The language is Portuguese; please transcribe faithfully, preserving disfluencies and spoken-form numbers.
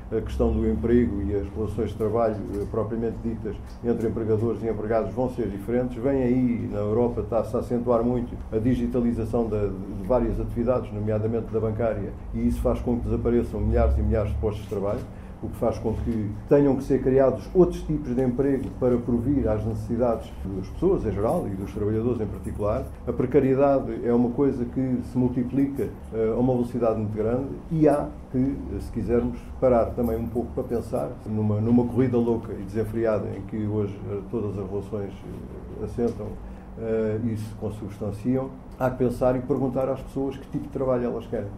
a questão do emprego e as relações de trabalho propriamente ditas entre empregadores e empregados vão ser diferentes. Vem aí, na Europa, está-se a acentuar muito a digitalização de, de várias atividades, nomeadamente da bancária, e isso faz com que desapareçam milhares e milhares de postos de trabalho, o que faz com que tenham que ser criados outros tipos de emprego para provir às necessidades das pessoas em geral e dos trabalhadores em particular. A precariedade é uma coisa que se multiplica a uma velocidade muito grande e há que, se quisermos, parar também um pouco para pensar numa, numa corrida louca e desenfreada em que hoje todas as relações assentam e se consubstanciam. Há que pensar e perguntar às pessoas que tipo de trabalho elas querem.